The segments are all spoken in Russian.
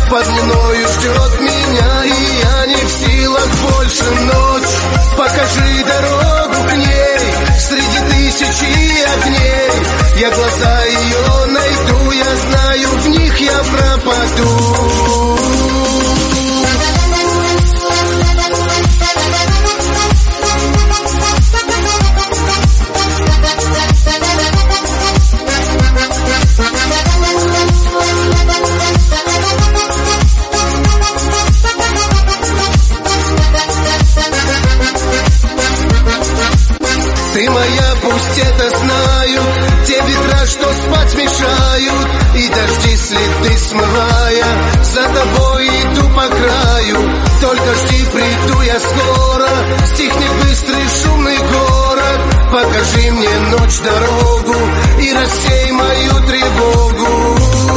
под луною ждет меня, и я не в силах больше. Ночь, покажи дорогу к ней, среди тысячи огней. Я глаза ее найду, я знаю, в них я пропаду. Ты моя, пусть это знают те ветра, что спать мешают, и дожди следы смывая, за тобой иду по краю. Только жди, приду я скоро, стихнет быстрый шумный город. Покажи мне, ночь, дорогу и рассей мою тревогу.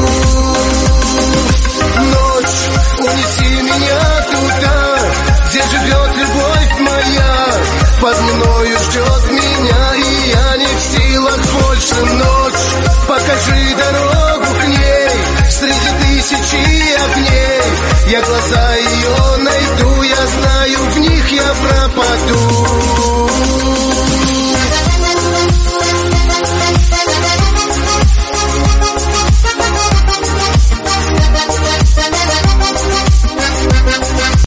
Ночь, унеси меня туда, где живет любовь моя, под луною ждет меня, и я не в силах больше. Ночь, покажи дорогу к ней, среди тысячи огней. Я глаза